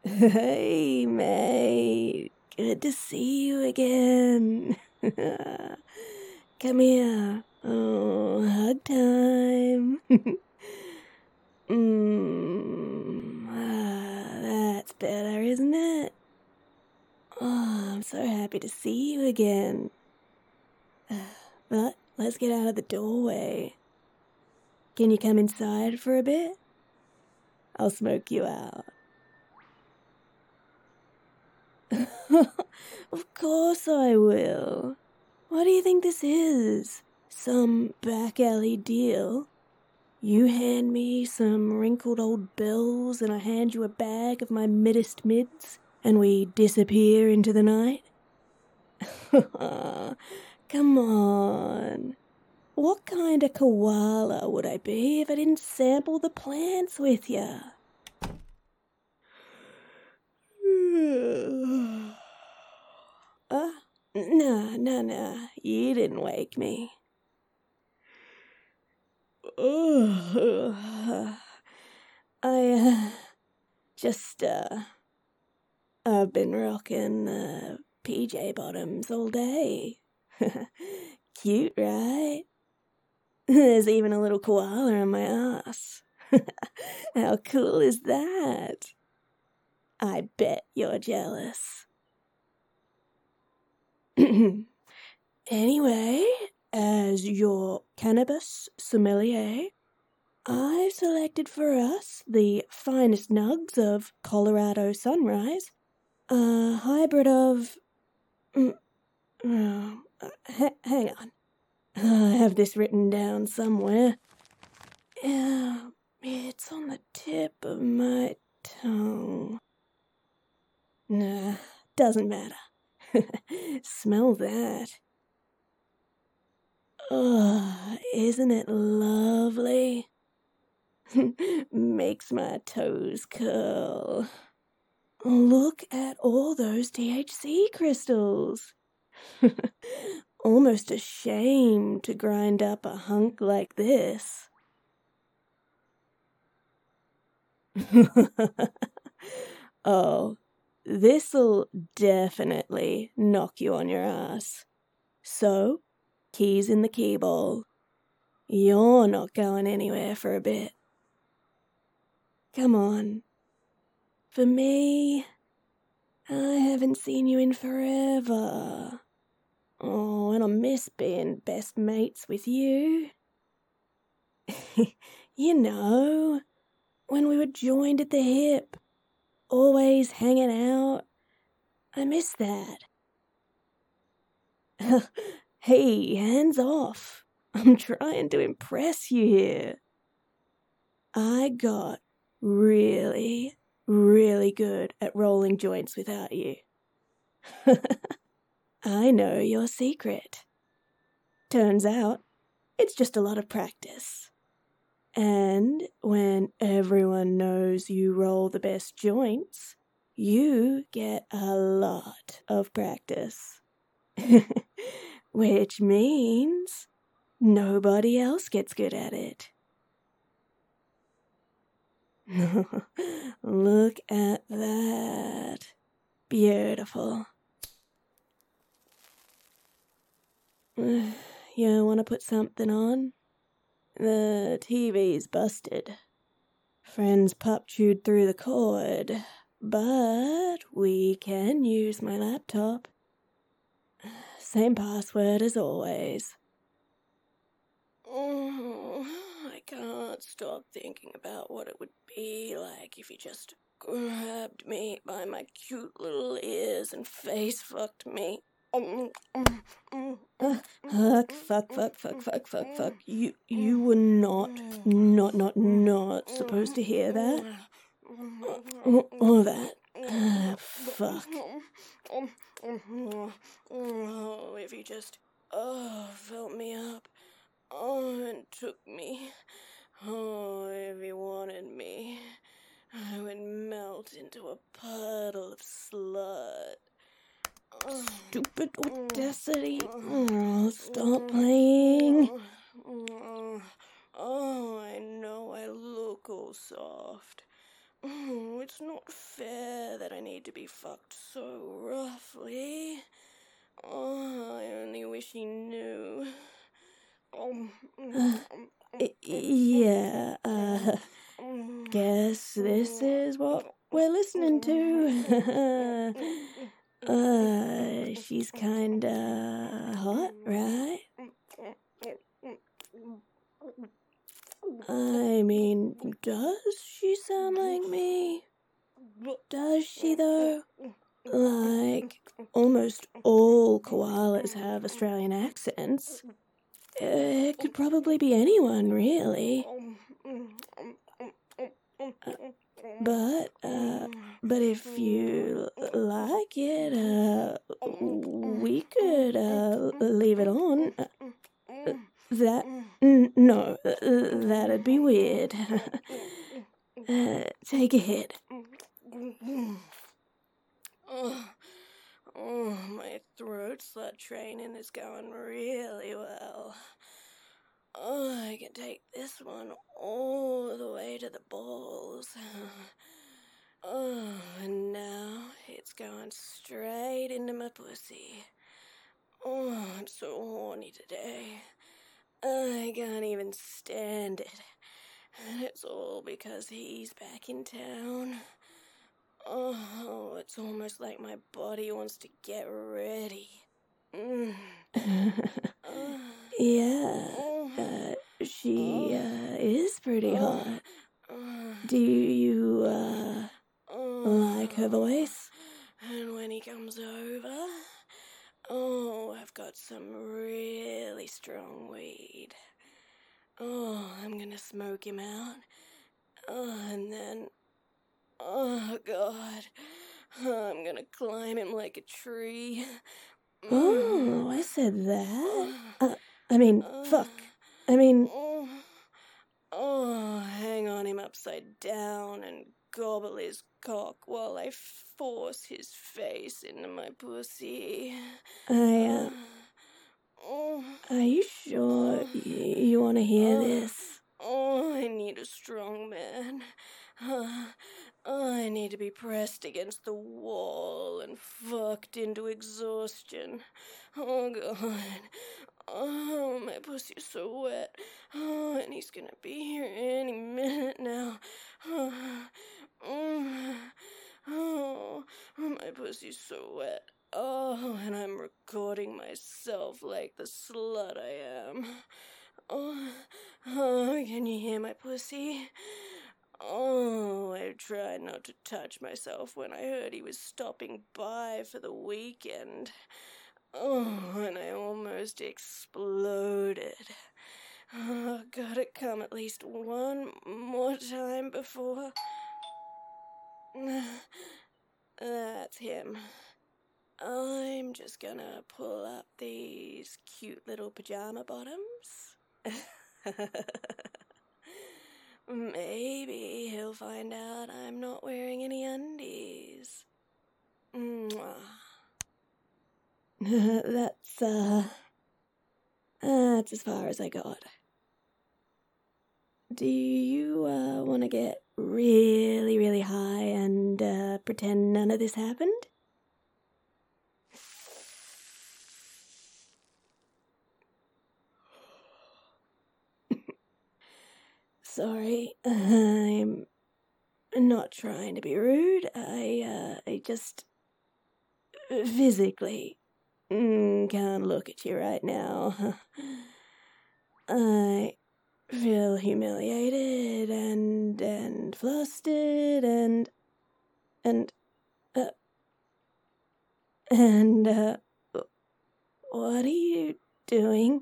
Hey, mate. Good to see you again. Come here. Oh, hug time. That's better, isn't it? Oh, I'm so happy to see you again. But let's get out of the doorway. Can you come inside for a bit? I'll smoke you out. Of course I will. What do you think this is? Some back alley deal? You hand me some wrinkled old bills and I hand you a bag of my middest mids and we disappear into the night? Come on. What kind of koala would I be if I didn't sample the plants with ya? Nah, you didn't wake me. I've been rocking PJ bottoms all day. Cute, right? There's even a little koala on my ass. How cool is that? I bet you're jealous. Anyway, as your cannabis sommelier, I've selected for us the finest nugs of Colorado Sunrise, a hybrid of... hang on. I have this written down somewhere. Yeah, it's on the tip of my tongue. Nah, doesn't matter. Smell that. Oh, isn't it lovely? Makes my toes curl. Look at all those THC crystals. Almost a shame to grind up a hunk like this. Oh, this'll definitely knock you on your ass. So, keys in the key bowl. You're not going anywhere for a bit. Come on. For me, I haven't seen you in forever. Oh, and I miss being best mates with you. You know, when we were joined at the hip, always hanging out. I miss that. Hey, hands off. I'm trying to impress you here. I got really, really good at rolling joints without you. I know your secret. Turns out, it's just a lot of practice. And when everyone knows you roll the best joints, you get a lot of practice. Which means nobody else gets good at it. Look at that. Beautiful. You want to put something on? The TV's busted. Friends pup chewed through the cord, but we can use my laptop. Same password as always. I can't stop thinking about what it would be like if you just grabbed me by my cute little ears and face fucked me. Fuck. You were not supposed to hear that. All that. Fuck. Oh, if you just, felt me up. Oh, and took me. Oh, if you wanted me, I would melt into a puddle of slut. Stupid audacity. Oh, stop playing. Oh, I know I look all soft. Oh, it's not fair that I need to be fucked so roughly. Oh, I only wish he knew. Yeah, guess this is what we're listening to. She's kinda hot, right? I mean, does she sound like me? Does she, though? Like, almost all koalas have Australian accents. It could probably be anyone, really. But if you like it, we could, leave it on. No, that'd be weird. Take a hit. Oh, my throat slut training is going really well. Oh, I can take this one all the way to the balls. Oh, and now it's going straight into my pussy. Oh, I'm so horny today. I can't even stand it. And it's all because he's back in town. Oh, it's almost like my body wants to get ready. Yeah, she is pretty hot. Do you like her voice? And when he comes over, oh, I've got some really strong weed. Oh, I'm gonna smoke him out. Oh, and then, oh God, I'm gonna climb him like a tree. Oh, I said that. Fuck. Hang on him upside down and gobble his cock while I force his face into my pussy. Are you sure you want to hear this? Oh, I need a strong man. I need to be pressed against the wall and fucked into exhaustion. Oh, God. Oh, my pussy's so wet. Oh, and he's gonna be here any minute now. Oh, my pussy's so wet. Oh, and I'm recording myself like the slut I am. Oh, can you hear my pussy? Oh, I tried not to touch myself when I heard he was stopping by for the weekend. Oh, and I almost exploded. Oh, gotta come at least one more time before... That's him. I'm just gonna pull up these cute little pajama bottoms. Maybe he'll find out I'm not wearing any undies. Mwah. That's as far as I got. Do you, want to get really, really high and, pretend none of this happened? Sorry, I'm not trying to be rude. I just physically can't look at you right now. I feel humiliated and flustered and what are you doing?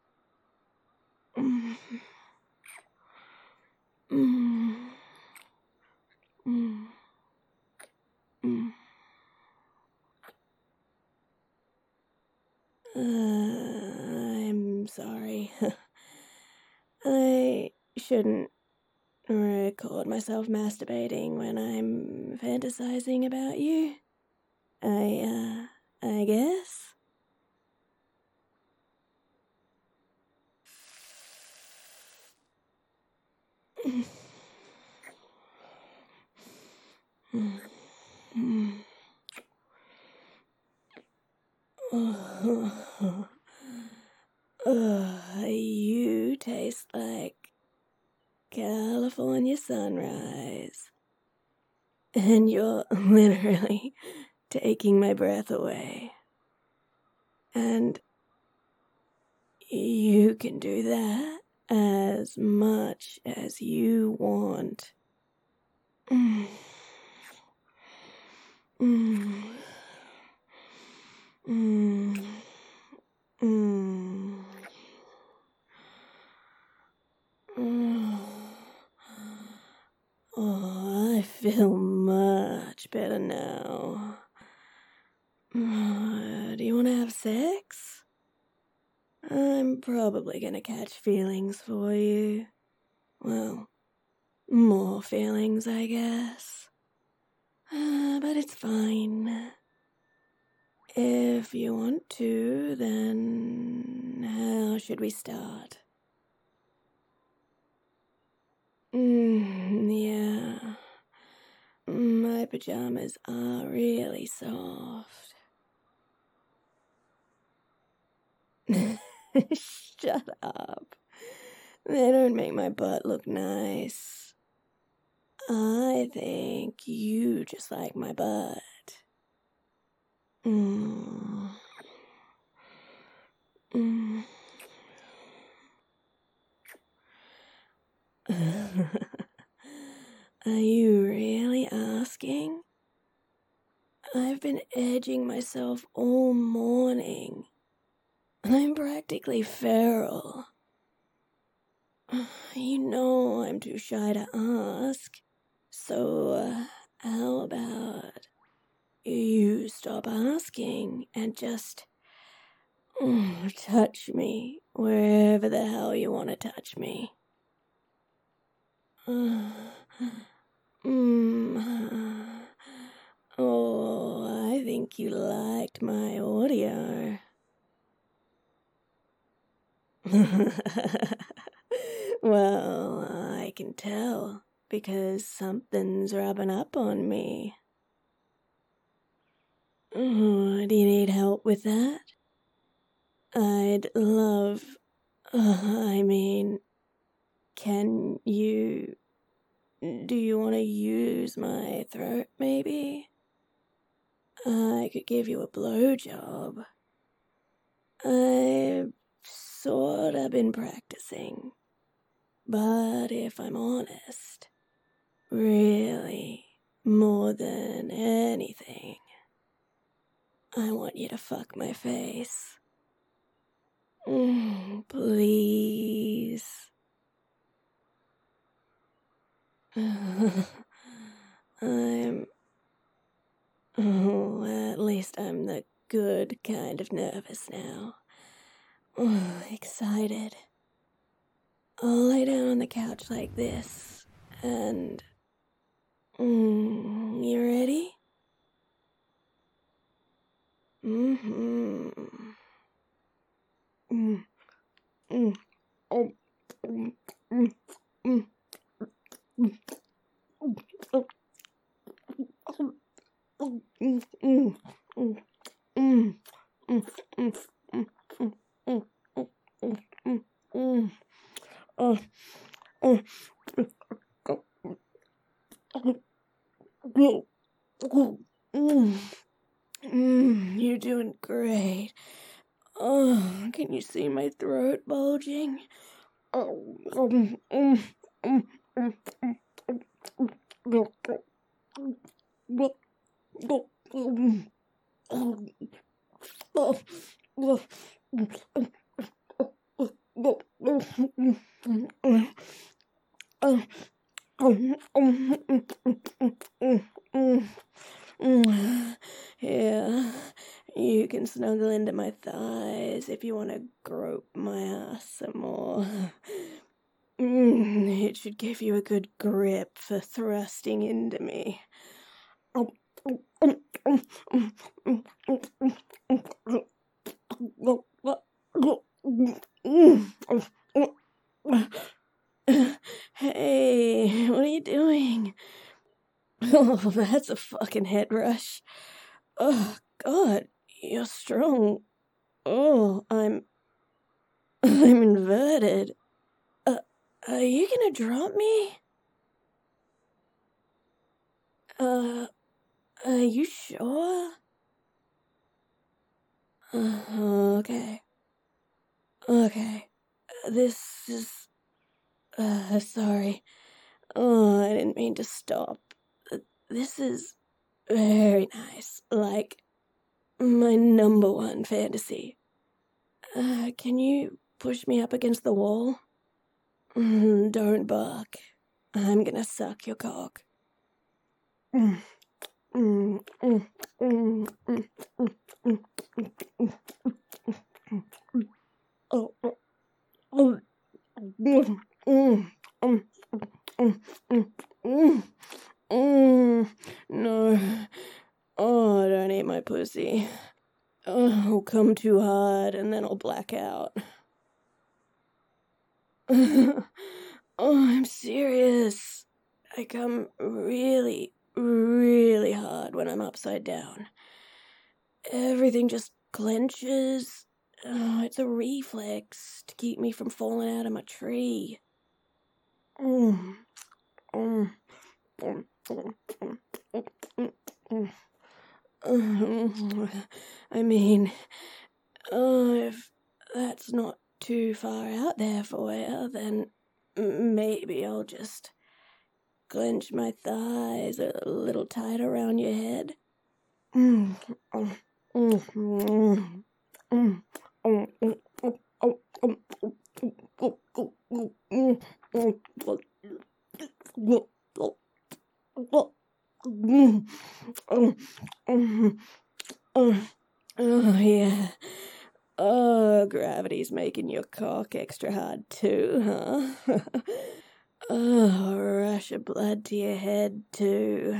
I'm sorry. I shouldn't record myself masturbating when I'm fantasizing about you. I guess. You taste like California sunrise. And you're literally taking my breath away. And you can do that as much as you want. Mm. Mm. Mm. Mm. Mm. Oh, I feel much better now. Do you want to have sex? I'm probably gonna catch feelings for you. Well, more feelings, I guess. But it's fine. If you want to, then how should we start? Yeah. My pajamas are really soft. Shut up. They don't make my butt look nice. I think you just like my butt. Mm. Mm. Are you really asking? I've been edging myself all morning. I'm practically feral. You know I'm too shy to ask. So, how about you stop asking and just touch me wherever the hell you want to touch me. Oh, I think you liked my audio. Well, I can tell, because something's rubbing up on me. Do you need help with that? I'd love... can you... Do you want to use my throat, maybe? I could give you a blowjob. I've sorta been practicing. But if I'm honest, really, more than anything, I want you to fuck my face. Please. At least I'm the good kind of nervous now. Excited. I'll lay down on the couch like this, and... you ready? You're doing great. Oh, can you see my throat bulging? Yeah, you can snuggle into my thighs if you want to grope my ass some more. It should give you a good grip for thrusting into me. Hey, what are you doing? Oh, that's a fucking head rush. Oh, God, you're strong. Oh, I'm inverted. Are you gonna drop me? Are you sure? Okay. Okay. This is... sorry. Oh, I didn't mean to stop. This is very nice. Like, my number one fantasy. Can you push me up against the wall? Don't bark. I'm gonna suck your cock. No. Oh, don't eat my pussy. I'll come too hard and then I'll black out. Oh, I'm serious. I come really, really hard when I'm upside down. Everything just clenches. Oh, it's a reflex to keep me from falling out of my tree. I mean, if that's not too far out there for you, then maybe I'll just clench my thighs a little tight around your head. Oh, yeah. Oh, gravity's making your cock extra hard too, huh? Oh, a rush of blood to your head too.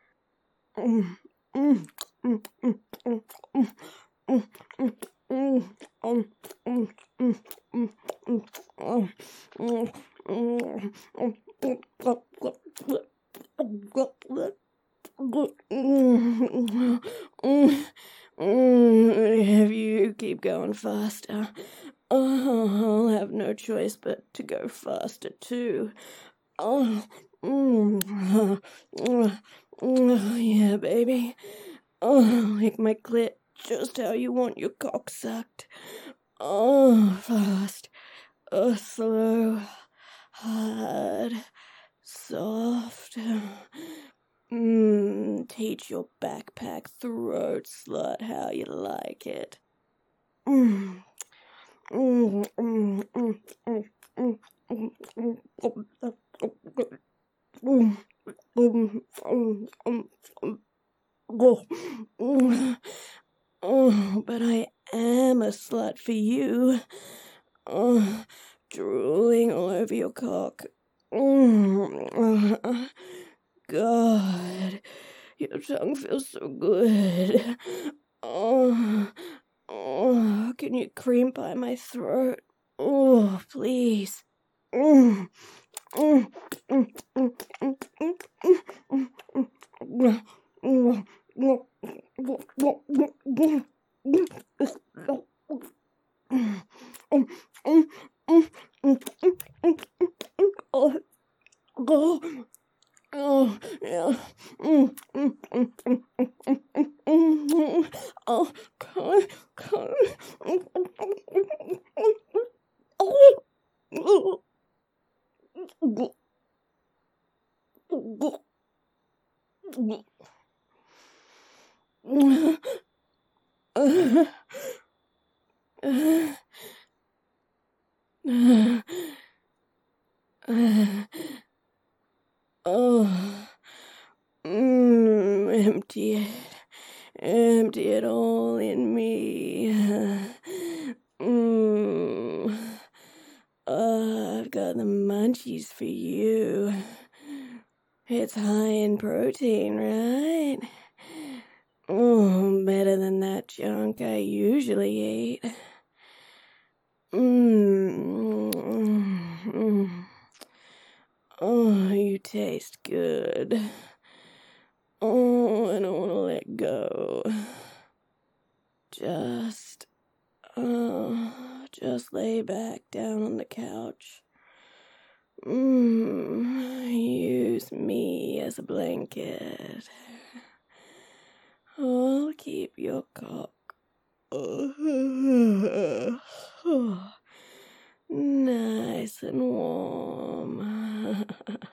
If you keep going faster, I'll have no choice but to go faster too. Oh, yeah, baby. Oh, lick my clit just how you want your cock sucked. Oh, fast. Oh, slow. Hard. Soft. Teach your backpack throat slut how you like it. Oh, but I am a slut for you. Oh, drooling all over your cock. God, your tongue feels so good. Oh, can you cream by my throat? Oh, please. Oh, yeah. Oh, God. Oh, empty it. Empty it all in me. I've got the munchies for you. It's high in protein, right? Oh, better than that junk I usually eat. Oh, you taste good. go. Just lay back down on the couch. Use me as a blanket. I'll keep your cock nice and warm.